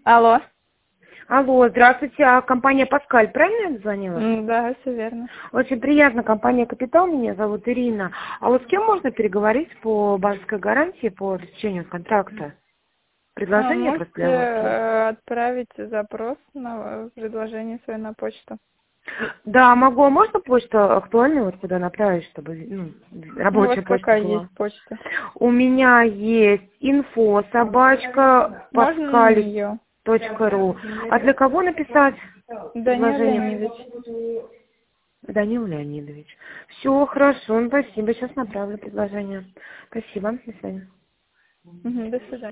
Алло. Алло, здравствуйте, компания «Паскаль», правильно я звонила? Да, все верно. Очень приятно, компания «Капитал», меня зовут Ирина. А вот с кем можно переговорить по банковской гарантии по обеспечению контракта? Предложение просто Можете для вас. отправить запрос на предложение свое на почту. Да, могу. А можно почту актуальную, вот куда направить, чтобы У вас рабочая почта какая была? есть почта? У меня есть info собачка Можно на pascalis.ru. нее? А для кого написать Данил предложение? Леонидович. Данил Леонидович. Все, хорошо, спасибо. Сейчас направлю предложение. Спасибо. До свидания. До свидания.